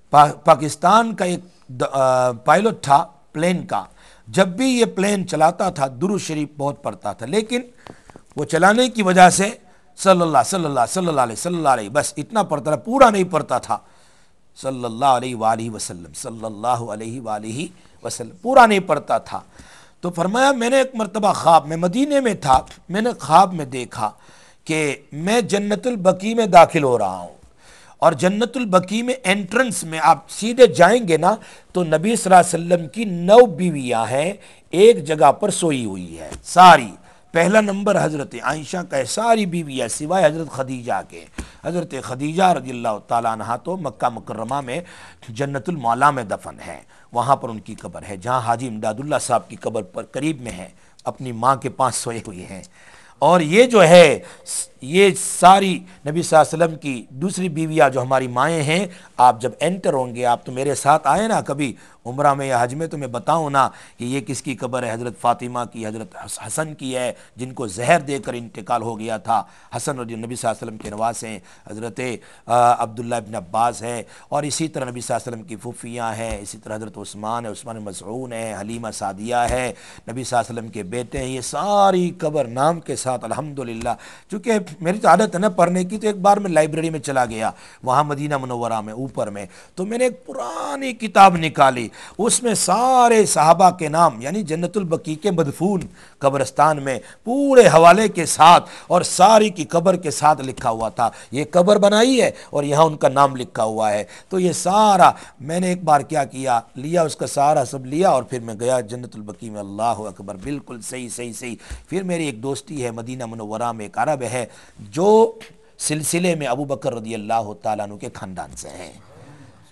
پاکستان کا ایک پائلٹ تھا پلین کا, جب بھی یہ پلین چلاتا تھا درود شریف بہت پڑھتا تھا, لیکن وہ چلانے کی وجہ سے صلی اللہ صلی اللہ صلی اللہ علیہ صلی اللہ علیہ بس اتنا پڑھتا تھا, پورا نہیں پڑھتا تھا. صلی اللہ علیہ وآلہ وسلم صلی اللہ علیہ وآلہ وسلم پورا نہیں پڑھتا تھا. تو فرمایا میں نے ایک مرتبہ خواب میں مدینے میں تھا, میں نے خواب میں دیکھا کہ میں جنت البقیع میں داخل ہو رہا ہوں, اور جنت البقیع میں انٹرنس میں آپ سیدھے جائیں گے نا تو نبی صلی اللہ علیہ وسلم کی نو بیویاں ہیں, ایک جگہ پر سوئی ہوئی ہے ساری. پہلا نمبر حضرت عائشہ کا ہے, ساری بیویاں سوائے حضرت خدیجہ کے. حضرت خدیجہ رضی اللہ تعالیٰ عنہ تو مکہ مکرمہ میں جنت المعلا میں دفن ہے, وہاں پر ان کی قبر ہے, جہاں حاجی امداد اللہ صاحب کی قبر پر قریب میں ہے, اپنی ماں کے پاس سوئے ہوئے ہیں. اور یہ جو ہے یہ ساری نبی صلی اللہ علیہ وسلم کی دوسری بیویاں جو ہماری مائیں ہیں, آپ جب انٹر ہوں گے, آپ تو میرے ساتھ آئے نا کبھی عمرہ میں یا حج میں, تو میں بتاؤں نا کہ یہ کس کی قبر ہے. حضرت فاطمہ کی, حضرت حسن کی ہے جن کو زہر دے کر انتقال ہو گیا تھا. حسن رضی نبی صلی اللہ علیہ وسلم کے نواز ہیں, حضرت عبداللہ ابن عباس ہے, اور اسی طرح نبی صلی اللہ علیہ وسلم کی پھوپھیاں ہیں, اسی طرح حضرت عثمان ہے, عثمان مظعون ہے, حلیمہ سعدیہ ہے, نبی صلی اللہ علیہ وسلم کے بیٹے ہیں. یہ ساری قبر نام کے ساتھ الحمدللہ. چونکہ میری تو عادت ہے نا پڑھنے کی, تو ایک بار میں لائبریری میں چلا گیا وہاں مدینہ منورہ میں اوپر میں, تو میں نے ایک پرانی کتاب نکالی, اس میں سارے صحابہ کے نام یعنی جنت البقیع کے مدفون قبرستان میں پورے حوالے کے ساتھ اور ساری کی قبر کے ساتھ لکھا ہوا تھا. یہ قبر بنائی ہے اور یہاں ان کا نام لکھا ہوا ہے. تو یہ سارا میں نے ایک بار کیا کیا, لیا اس کا سارا سب لیا, اور پھر میں گیا جنت البقیع میں. اللہ اکبر, بالکل صحیح صحیح صحیح. پھر میری ایک دوستی ہے مدینہ منورہ میں, ایک عرب ہے جو سلسلے میں ابو بکر رضی اللہ تعالیٰ عنہ کے خاندان سے ہیں.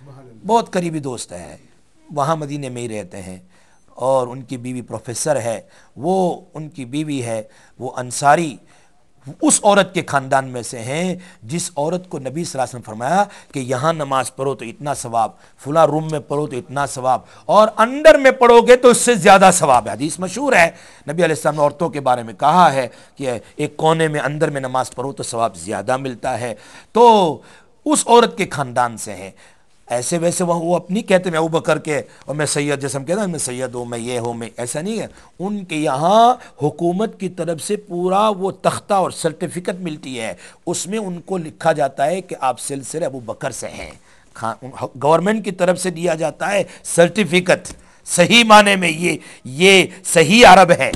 بہت قریبی دوست ہے، وہاں مدینے میں ہی رہتے ہیں، اور ان کی بیوی پروفیسر ہے، وہ ان کی بیوی ہے وہ انصاری اس عورت کے خاندان میں سے ہیں جس عورت کو نبی صلی اللہ علیہ وسلم فرمایا کہ یہاں نماز پڑھو تو اتنا ثواب، فلاں روم میں پڑھو تو اتنا ثواب، اور اندر میں پڑھو گے تو اس سے زیادہ ثواب ہے۔ حدیث مشہور ہے، نبی علیہ السلام نے عورتوں کے بارے میں کہا ہے کہ ایک کونے میں اندر میں نماز پڑھو تو ثواب زیادہ ملتا ہے۔ تو اس عورت کے خاندان سے ہیں۔ ایسے ویسے وہ وہ اپنی کہتے میں ابو بکر کے اور میں سید، جیسے ہم کہتے ہیں میں سید ہوں، میں یہ ہوں، میں ایسا نہیں ہے۔ ان کے یہاں حکومت کی طرف سے پورا وہ تختہ اور سرٹیفکیٹ ملتی ہے، اس میں ان کو لکھا جاتا ہے کہ آپ سلسلے ابو بکر سے ہیں۔ گورنمنٹ کی طرف سے دیا جاتا ہے سرٹیفکیٹ، صحیح معنی میں یہ یہ صحیح عرب ہے،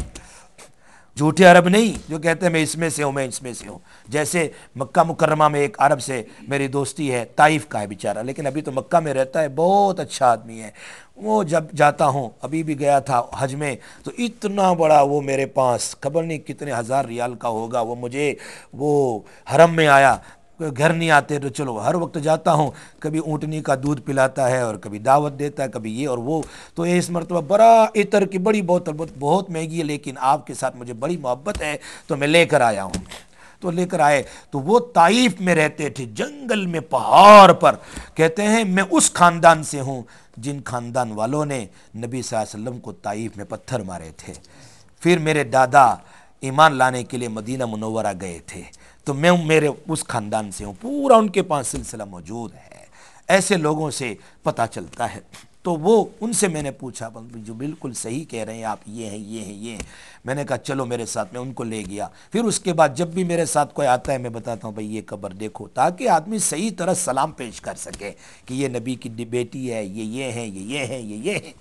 جھوٹے عرب نہیں جو کہتے ہیں میں اس میں سے ہوں، میں اس میں سے ہوں۔ جیسے مکہ مکرمہ میں ایک عرب سے میری دوستی ہے، طائف کا ہے بیچارہ، لیکن ابھی تو مکہ میں رہتا ہے، بہت اچھا آدمی ہے۔ وہ جب جاتا ہوں، ابھی بھی گیا تھا حج میں، تو اتنا بڑا وہ میرے پاس خبر نہیں کتنے ہزار ریال کا ہوگا، وہ مجھے وہ حرم میں آیا، گھر نہیں آتے تو چلو ہر وقت جاتا ہوں، کبھی اونٹنی کا دودھ پلاتا ہے اور کبھی دعوت دیتا ہے، کبھی یہ اور وہ۔ تو اس مرتبہ بڑا عطر کی بڑی بوتل، بہت مہنگی ہے لیکن آپ کے ساتھ مجھے بڑی محبت ہے تو میں لے کر آیا ہوں۔ تو لے کر آئے تو وہ طائف میں رہتے تھے، جنگل میں، پہاڑ پر۔ کہتے ہیں میں اس خاندان سے ہوں جن خاندان والوں نے نبی صلی اللہ علیہ وسلم کو طائف میں پتھر مارے تھے۔ پھر میرے دادا ایمان لانے کے لیے مدینہ منورہ گئے تھے، تو میں میرے اس خاندان سے ہوں، پورا ان کے پاس سلسلہ موجود ہے۔ ایسے لوگوں سے پتہ چلتا ہے۔ تو وہ ان سے میں نے پوچھا جو بالکل صحیح کہہ رہے ہیں آپ، یہ ہیں یہ ہیں یہ ہیں۔ میں نے کہا چلو میرے ساتھ، میں ان کو لے گیا۔ پھر اس کے بعد جب بھی میرے ساتھ کوئی آتا ہے میں بتاتا ہوں بھئی یہ قبر دیکھو، تاکہ آدمی صحیح طرح سلام پیش کر سکے کہ یہ نبی کی بیٹی ہے، یہ یہ ہیں یہ یہ ہیں یہ یہ ہیں۔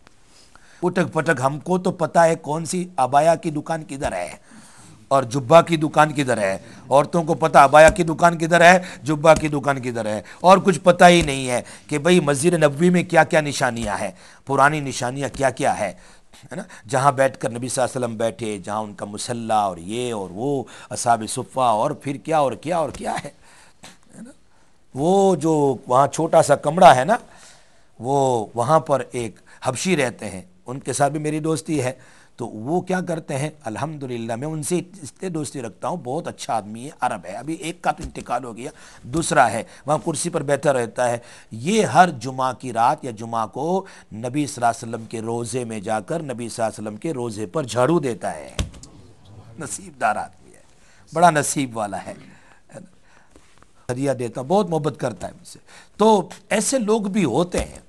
اٹک پٹک ہم کو تو پتہ ہے کون سی عبایا کی دکان کدھر ہے اور جبہ کی دکان کدھر ہے، عورتوں کو پتہ عبایا کی دکان کدھر ہے، جبہ کی دکان کدھر ہے، اور کچھ پتہ ہی نہیں ہے کہ بھئی مسجد نبوی میں کیا کیا نشانیاں ہیں، پرانی نشانیاں کیا کیا ہے ہے نا، جہاں بیٹھ کر نبی صلی اللہ علیہ وسلم بیٹھے، جہاں ان کا مصلی اور یہ اور وہ اصحاب صفہ، اور پھر کیا اور کیا اور کیا ہے نا۔ وہ جو وہاں چھوٹا سا کمرہ ہے نا، وہ وہاں پر ایک حبشی رہتے ہیں، ان کے ساتھ بھی میری دوستی ہے۔ تو وہ کیا کرتے ہیں، الحمدللہ میں ان سے اس لیے دوستی رکھتا ہوں، بہت اچھا آدمی ہے، عرب ہے، ابھی ایک کا تو انتقال ہو گیا، دوسرا ہے وہاں کرسی پر بیٹھا رہتا ہے۔ یہ ہر جمعہ کی رات یا جمعہ کو نبی صلی اللہ علیہ وسلم کے روزے میں جا کر نبی صلی اللہ علیہ وسلم کے روزے پر جھاڑو دیتا ہے۔ نصیب دار آدمی ہے، بڑا نصیب والا ہے، ہدیہ دیتا، بہت محبت کرتا ہے مجھ سے۔ تو ایسے لوگ بھی ہوتے ہیں۔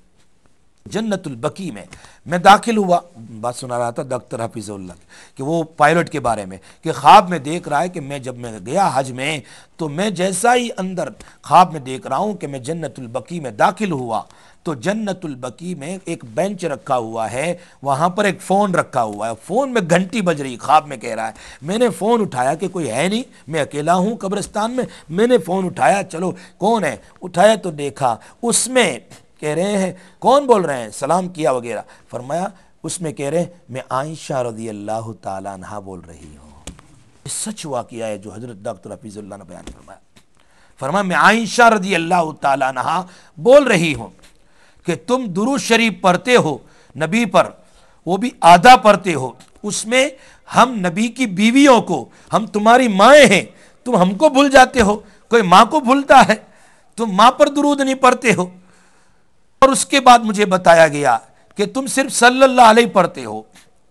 جنت البقیع میں میں داخل ہوا، بات سنا رہا تھا ڈاکٹر حفیظ اللہ کہ وہ پائلٹ کے بارے میں، کہ خواب میں دیکھ رہا ہے کہ میں جب میں گیا حج میں، تو میں جیسا ہی اندر خواب میں دیکھ رہا ہوں کہ میں جنت البقیع میں داخل ہوا، تو جنت البقیع میں ایک بینچ رکھا ہوا ہے، وہاں پر ایک فون رکھا ہوا ہے، فون میں گھنٹی بج رہی، خواب میں کہہ رہا ہے۔ میں نے فون اٹھایا کہ کوئی ہے نہیں، میں اکیلا ہوں قبرستان میں، میں نے فون اٹھایا، چلو کون ہے، اٹھایا تو دیکھا اس میں کہہ رہے ہیں کون بول رہے ہیں، سلام کیا وغیرہ، فرمایا اس میں کہہ رہے ہیں میں عائشہ رضی اللہ تعالیٰ عنہا بول رہی ہوں۔ سچ واقعہ ہے جو حضرت ڈاکٹر حفیظ اللہ نے بیان فرمایا، فرمایا میں عائشہ رضی اللہ تعالیٰ عنہا بول رہی ہوں کہ تم درود شریف پڑھتے ہو نبی پر، وہ بھی آدھا پڑھتے ہو، اس میں ہم نبی کی بیویوں کو، ہم تمہاری مائیں ہیں، تم ہم کو بھول جاتے ہو، کوئی ماں کو بھولتا ہے، تم ماں پر درود نہیں پڑھتے ہو۔ اور اس کے بعد مجھے بتایا گیا کہ تم صرف صلی اللہ علیہ پڑھتے ہو،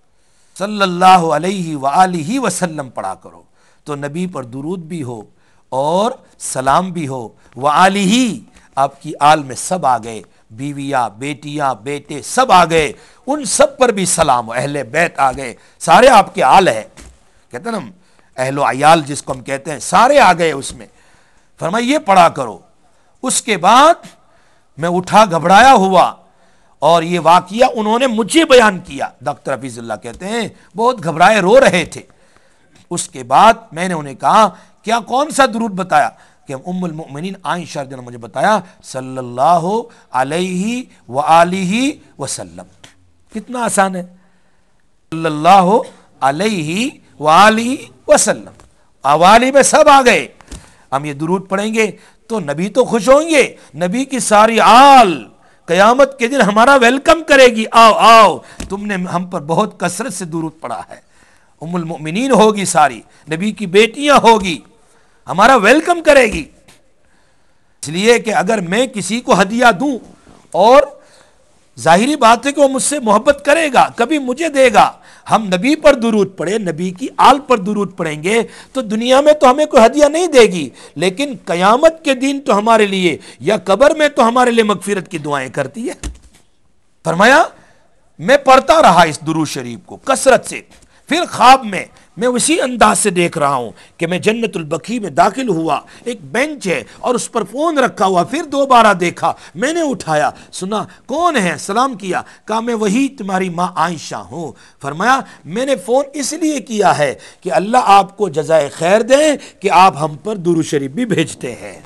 صلی اللہ علیہ وآلہ وسلم پڑھا کرو، تو نبی پر درود بھی ہو اور سلام بھی ہو، وآلہ آپ کی آل میں سب آ گئے، بیویاں، بیٹیاں، بیٹے سب آ گئے، ان سب پر بھی سلام ہو، اہل بیت آ گئے، سارے آپ کے آل ہے، کہتے ہیں نا اہل و عیال جس کو ہم کہتے ہیں، سارے آ گئے اس میں، فرمایا یہ پڑھا کرو۔ اس کے بعد میں اٹھا گھبرایا ہوا، اور یہ واقعہ انہوں نے مجھے بیان کیا، ڈاکٹر حفیظ اللہ کہتے ہیں بہت گھبرائے رو رہے تھے۔ اس کے بعد میں نے انہیں کہا کیا کون سا درود بتایا، کہ ام المؤمنین عائشہ نے مجھے بتایا صلی اللہ علیہ وآلہ وسلم۔ کتنا آسان ہے، صلی اللہ علیہ وآلہ وسلم، اوالی میں سب آ گئے، ہم یہ درود پڑھیں گے تو نبی تو خوش ہوں گے، نبی کی ساری آل قیامت کے دن ہمارا ویلکم کرے گی، آؤ آؤ تم نے ہم پر بہت کثرت سے درود پڑھا ہے، ام المؤمنین ہوگی، ساری نبی کی بیٹیاں ہوگی، ہمارا ویلکم کرے گی۔ اس لیے کہ اگر میں کسی کو ہدیہ دوں اور ظاہری بات ہے کہ وہ مجھ سے محبت کرے گا، کبھی مجھے دے گا، ہم نبی پر درود پڑھے، نبی کی آل پر درود پڑھیں گے تو دنیا میں تو ہمیں کوئی ہدیہ نہیں دے گی، لیکن قیامت کے دن تو ہمارے لیے یا قبر میں تو ہمارے لیے مغفرت کی دعائیں کرتی ہے۔ فرمایا میں پڑھتا رہا اس درود شریف کو کثرت سے، پھر خواب میں میں اسی انداز سے دیکھ رہا ہوں کہ میں جنت البقیع میں داخل ہوا، ایک بینچ ہے اور اس پر فون رکھا ہوا، پھر دوبارہ دیکھا، میں نے اٹھایا، سنا کون ہے، سلام کیا، کہا میں وہی تمہاری ماں عائشہ ہوں۔ فرمایا میں نے فون اس لیے کیا ہے کہ اللہ آپ کو جزائے خیر دے کہ آپ ہم پر درود شریف بھی بھیجتے ہیں۔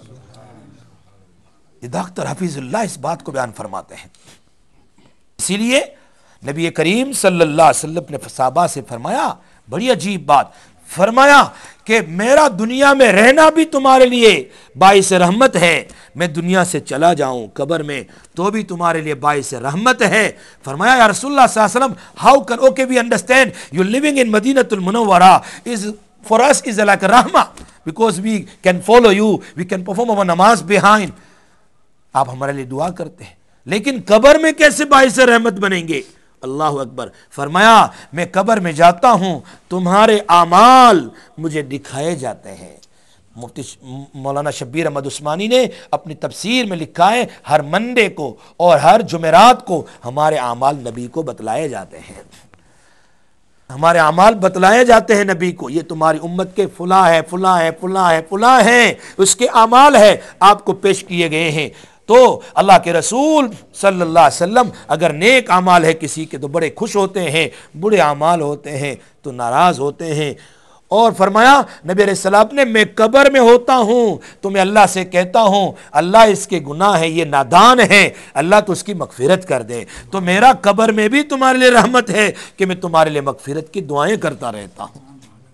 یہ ڈاکٹر حفیظ اللہ اس بات کو بیان فرماتے ہیں۔ اسی لیے نبی کریم صلی اللہ علیہ وسلم نے صحابہ سے فرمایا بڑی عجیب بات، فرمایا کہ میرا دنیا میں رہنا بھی تمہارے لیے باعث رحمت ہے، میں دنیا سے چلا جاؤں قبر میں تو بھی تمہارے لیے باعث رحمت ہے۔ فرمایا یا رسول اللہ صلی اللہ علیہ وسلم how can okay we understand you living in Madinatul Munawwara is for us is like a rahmah because we can follow you, we can perform our namaz behind، آپ ہمارے لیے دعا کرتے ہیں، لیکن قبر میں کیسے باعث رحمت بنیں گے؟ اللہ اکبر۔ فرمایا میں قبر میں جاتا ہوں، تمہارے اعمال مجھے دکھائے جاتے ہیں۔ مفتی مولانا شبیر احمد عثمانی نے اپنی تفسیر میں لکھا ہے ہر منڈے کو اور ہر جمعرات کو ہمارے اعمال نبی کو بتلائے جاتے ہیں، ہمارے اعمال بتلائے جاتے ہیں نبی کو، یہ تمہاری امت کے فلاں ہے فلاں ہے فلاں ہے فلاں ہے، اس کے اعمال ہے آپ کو پیش کیے گئے ہیں۔ تو اللہ کے رسول صلی اللہ علیہ وسلم اگر نیک اعمال ہے کسی کے تو بڑے خوش ہوتے ہیں، برے اعمال ہوتے ہیں تو ناراض ہوتے ہیں۔ اور فرمایا نبی علیہ السلام نے میں قبر میں ہوتا ہوں تو میں اللہ سے کہتا ہوں اللہ اس کے گناہ ہے، یہ نادان ہے، اللہ تو اس کی مغفرت کر دے۔ تو میرا قبر میں بھی تمہارے لیے رحمت ہے کہ میں تمہارے لیے مغفرت کی دعائیں کرتا رہتا ہوں،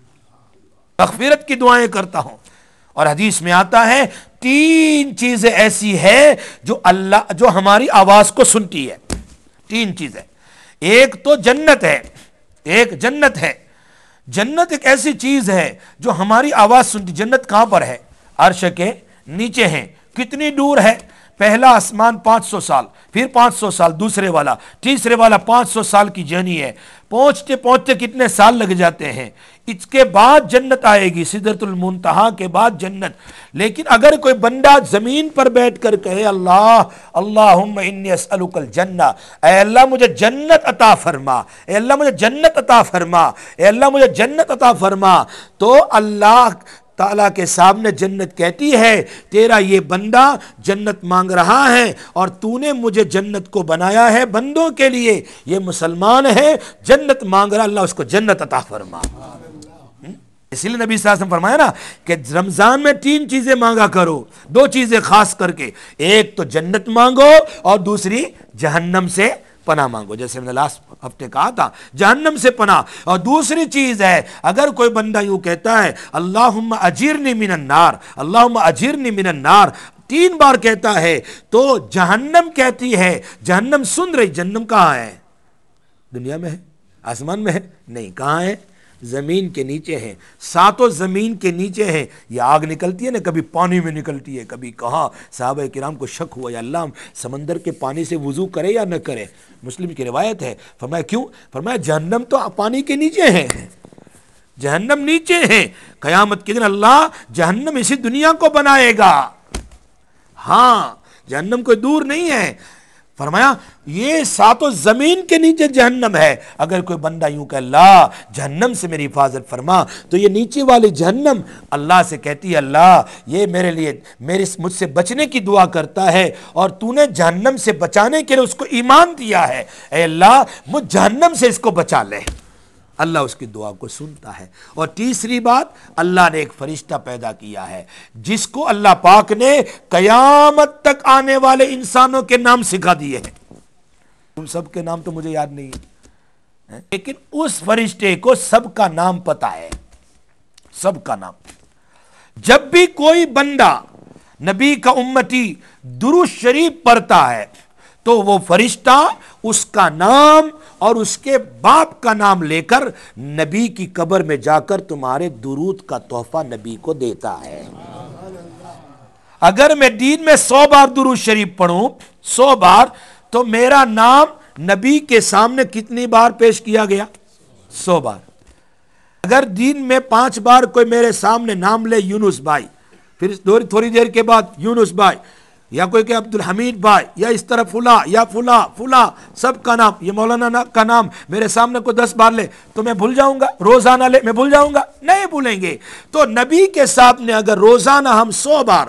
مغفرت کی دعائیں کرتا ہوں۔ اور حدیث میں آتا ہے تین چیزیں ایسی ہے جو اللہ جو ہماری آواز کو سنتی ہے، تین چیزیں، ایک تو جنت ہے، ایک جنت ہے، جنت ایک ایسی چیز ہے جو ہماری آواز سنتی۔ جنت کہاں پر ہے؟ عرش کے نیچے ہیں۔ کتنی دور ہے؟ پہلا آسمان پانچ سو سال، پھر پانچ سو سال دوسرے والا، تیسرے والا پانچ سو سال کی جرنی ہے، پہنچتے پہنچتے کتنے سال لگ جاتے ہیں۔ اس کے بعد جنت آئے گی، سدرۃ المنتہا کے بعد جنت۔ لیکن اگر کوئی بندہ زمین پر بیٹھ کر کہے اللہ اللہم انی اسألک الجنہ، اے اللہ مجھے جنت عطا فرما، اے اللہ مجھے جنت عطا فرما، اے اللہ مجھے جنت عطا فرما، تو اللہ تعالیٰ کے سامنے جنت کہتی ہے تیرا یہ بندہ جنت مانگ رہا ہے اور تو نے مجھے جنت کو بنایا ہے بندوں کے لیے، یہ مسلمان ہے جنت مانگ رہا، اللہ اس کو جنت عطا فرما۔ اسی لیے نبی صلی اللہ علیہ وسلم فرمایا نا کہ رمضان میں تین چیزیں مانگا کرو، دو چیزیں خاص کر کے، ایک تو جنت مانگو اور دوسری جہنم سے پناہ مانگو، جیسے میں نے لاسٹ ہفتے کہا تھا جہنم سے پناہ۔ اور دوسری چیز ہے اگر کوئی بندہ یوں کہتا ہے اللہم اجرنی من النار، اللہم اجرنی من النار، تین بار کہتا ہے تو جہنم کہتی ہے، جہنم سن رہی، جہنم کہاں ہے؟ دنیا میں ہے؟ آسمان میں ہے؟ نہیں، کہاں ہے؟ زمین کے نیچے ہیں، ساتوں زمین کے نیچے ہیں۔ یہ آگ نکلتی ہے نا، کبھی پانی میں نکلتی ہے، کبھی کہاں۔ صحابہ کرام کو شک ہوا یا اللہ سمندر کے پانی سے وضو کرے یا نہ کرے، مسلم کی روایت ہے۔ فرمایا کیوں؟ فرمایا جہنم تو پانی کے نیچے ہے، جہنم نیچے ہے، قیامت کے دن اللہ جہنم اسی دنیا کو بنائے گا، ہاں جہنم کوئی دور نہیں ہے۔ فرمایا یہ ساتوں زمین کے نیچے جہنم ہے، اگر کوئی بندہ یوں کہ اللہ جہنم سے میری حفاظت فرما، تو یہ نیچے والی جہنم اللہ سے کہتی ہے اللہ یہ میرے لیے میرے مجھ سے بچنے کی دعا کرتا ہے اور تو نے جہنم سے بچانے کے لیے اس کو ایمان دیا ہے، اے اللہ مجھ جہنم سے اس کو بچا لے۔ اللہ اس کی دعا کو سنتا ہے۔ اور تیسری بات، اللہ نے ایک فرشتہ پیدا کیا ہے جس کو اللہ پاک نے قیامت تک آنے والے انسانوں کے نام سکھا دیے ہیں، تم سب کے نام تو مجھے یاد نہیں ہے، لیکن اس فرشتے کو سب کا نام پتا ہے، سب کا نام۔ جب بھی کوئی بندہ نبی کا امتی درود شریف پڑھتا ہے تو وہ فرشتہ اس کا نام اور اس کے باپ کا نام لے کر نبی کی قبر میں جا کر تمہارے درود کا تحفہ نبی کو دیتا ہے۔ اگر میں دین میں سو بار درود شریف پڑھوں سو بار تو میرا نام نبی کے سامنے کتنی بار پیش کیا گیا؟ سو بار۔ اگر دین میں پانچ بار کوئی میرے سامنے نام لے یونس بھائی، پھر تھوڑی دیر کے بعد یونس بھائی، یا کوئی کہ عبد الحمید بھائی، یا اس طرح فلاں یا فلاں فلاں سب کا نام، یہ مولانا کا نام میرے سامنے کو دس بار لے تو میں بھول جاؤں گا؟ روزانہ لے میں بھول جاؤں گا؟ نہیں بھولیں گے۔ تو نبی کے سامنے اگر روزانہ ہم سو بار،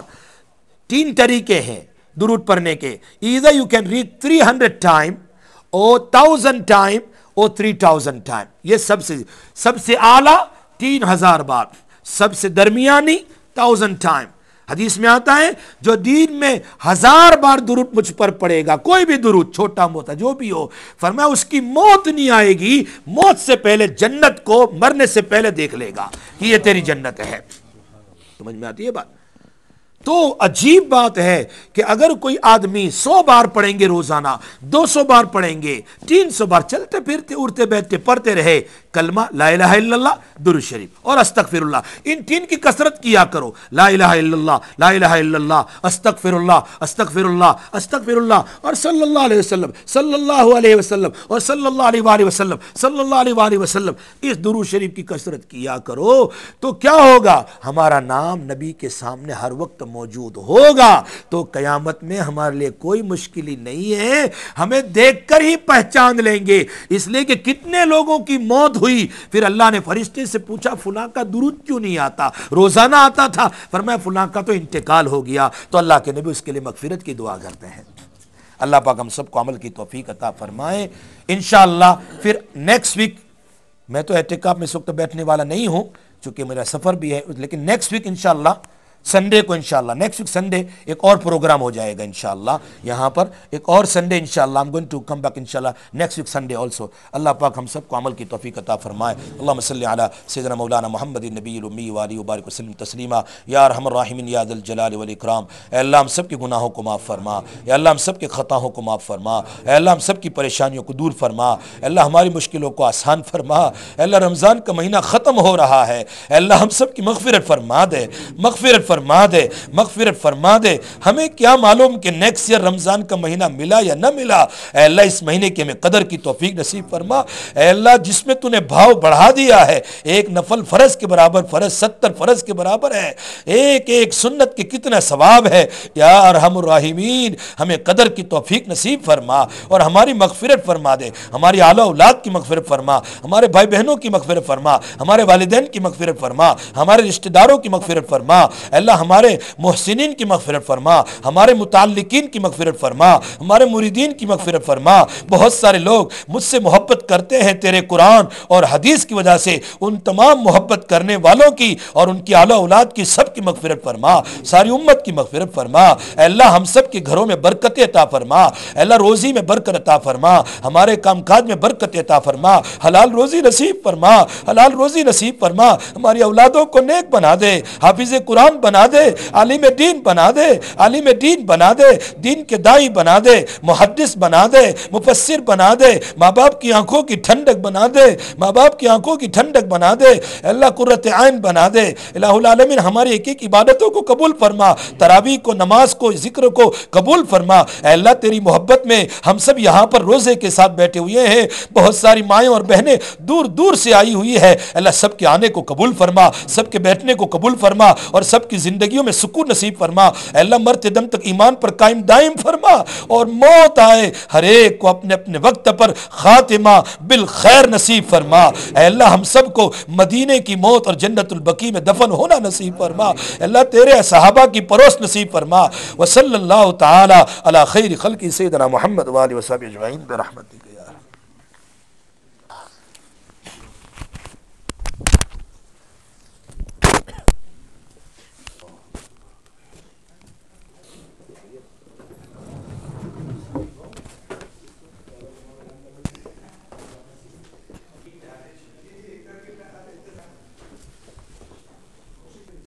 تین طریقے ہیں درود پڑھنے کے، either you can read three hundred time or thousand time or three thousand time، یہ سب سے سب سے اعلیٰ تین ہزار بار، سب سے درمیانی thousand time۔ حدیث میں آتا ہے جو دین میں ہزار بار درود مجھ پر پڑے گا، کوئی بھی درود چھوٹا موٹا جو بھی ہو، فرمایا اس کی موت نہیں آئے گی، موت سے پہلے جنت کو مرنے سے پہلے دیکھ لے گا کہ یہ تیری جنت ہے۔ سمجھ میں آتی ہے بات؟ تو عجیب بات ہے کہ اگر کوئی آدمی سو بار پڑھیں گے روزانہ، دو سو بار پڑھیں گے، تین سو بار چلتے پھرتے اٹھتے بیٹھتے پڑھتے رہے کلمہ لا الہ الا اللہ، درود شریف اور استغفر اللہ، ان تین کی کثرت کیا کرو۔ لا الہ الا اللہ، لا الہ الا اللہ، استغفر اللہ، استغفر اللہ، استغفر اللہ، اور صلی اللہ علیہ وسلم، صلی اللہ علیہ وسلم، اور صلی اللہ علیہ وآلہ وسلم، صلی اللہ علیہ وآلہ وسلم، اس درود شریف کی کثرت کیا کرو تو کیا ہوگا؟ ہمارا نام نبی کے سامنے ہر وقت موجود ہوگا، تو قیامت میں ہمارے لیے کوئی مشکل ہی نہیں ہے، ہمیں دیکھ کر ہی پہچان لیں گے۔ اس لیے کہ کتنے لوگوں کی موت ہوئی، پھر اللہ نے فرشتے سے پوچھا فلاں کا درود کیوں نہیں آتا؟ روزانہ آتا تھا، فرمایا فلاں کا تو انتقال ہو گیا، تو اللہ کے نبی اس کے لیے مغفرت کی دعا کرتے ہیں۔ اللہ پاک ہم سب کو عمل کی توفیق عطا فرمائے۔ انشاءاللہ پھر نیکسٹ ویک، میں تو اعتکاف میں اس وقت بیٹھنے والا نہیں ہوں چونکہ میرا سفر بھی ہے، لیکن نیکسٹ ویک انشاءاللہ سنڈے کو انشاءاللہ نیکسٹ ویک سنڈے ایک اور پروگرام ہو جائے گا انشاءاللہ یہاں پر ایک اور سنڈے انشاءاللہ I'm going to come back انشاءاللہ next week Sunday also۔ Allah پاک ہم سب کو عمل کی توفیق عطا فرمائے۔ اللہم صلی علی سیدنا مولانا محمد النبی الامی وآلہ وبارک وسلم تسلیما۔ یا ارحم الراحمین یا ذا الجلال والاکرام۔ اے اللہ ہم سب کے گناہوں کو معاف فرما، اے اللہ ہم سب کے خطاؤں کو معاف فرما، اے اللہ ہم سب کی پریشانیوں کو دور فرما، اے اللہ ہماری مشکلوں کو آسان فرما، اے اللہ رمضان کا مہینہ ختم ہو رہا ہے، اے اللہ ہم سب کی مغفرت فرما دے، مغفرت فرما دے، مغفرت فرما دے۔ ہمیں کیا معلوم کہ نیکسٹ ایئر رمضان کا مہینہ ملا یا نہ ملا، اے اللہ اس مہینے کی ہمیں قدر کی توفیق نصیب فرما۔ اے اللہ جس میں تو نے بھاؤ بڑھا دیا ہے، ایک نفل فرض کے برابر فرض ستر فرض کے برابر ہے، ایک ایک سنت کے کتنا ثواب ہے، یا ارحم الراحمین ہمیں قدر کی توفیق نصیب فرما اور ہماری مغفرت فرما دے، ہماری اعلیٰ اولاد کی مغفرت فرما، ہمارے بھائی بہنوں کی مغفرت فرما، ہمارے والدین کی مغفرت فرما، ہمارے رشتہ داروں کی مغفرت فرما، اے اللہ ہمارے محسنین کی مغفرت فرما، ہمارے متعلقین کی مغفرت فرما، ہمارے مریدین کی مغفرت فرما۔ بہت سارے لوگ مجھ سے محبت کرتے ہیں تیرے قرآن اور حدیث کی وجہ سے، ان تمام محبت کرنے والوں کی اور ان کی اعلیٰ اولاد کی سب کی مغفرت فرما، ساری امت کی مغفرت فرما۔ اے اللہ ہم سب کے گھروں میں برکت عطا فرما، اے اللہ روزی میں برکت عطا فرما، ہمارے کام کاج میں برکت عطا فرما، حلال روزی نصیب فرما، حلال روزی نصیب فرما، ہماری اولادوں کو نیک بنا دے، حافظ قرآن بنا دے، عالم دین بنا دے، عالم دین بنا دے، دین کے دائی بنا دے، محدث بنا دے، مفسر بنا دے، ماں باپ کی آنکھوں کی ٹھنڈک بنا دے، ماں باپ کی آنکھوں کی ٹھنڈک بنا دے، اللہ قرۃ عین بنا دے۔ الہ العالمین ہماری ایک ایک عبادتوں کو قبول فرما، تراویح کو، نماز کو، ذکر کو قبول فرما۔ اے اللہ تیری محبت میں ہم سب یہاں پر روزے کے ساتھ بیٹھے ہوئے ہیں، بہت ساری مائیں اور بہنیں دور دور سے آئی ہوئی ہے، اللہ سب کے آنے کو قبول فرما، سب کے بیٹھنے کو قبول فرما اور سب کی زندگیوں میں سکون نصیب فرما۔ اے اللہ مرتے دم تک ایمان پر قائم دائم فرما اور موت آئے ہر ایک کو اپنے اپنے وقت پر خاتمہ بالخیر نصیب فرما۔ اے اللہ ہم سب کو مدینے کی موت اور جنت البقیع میں دفن ہونا نصیب فرما۔ اے اللہ تیرے صحابہ کی پروس نصیب فرما۔ وصلی اللہ تعالی علی خیر خلق سیدنا محمد وآلہ وصحبہ اجمعین برحمتک۔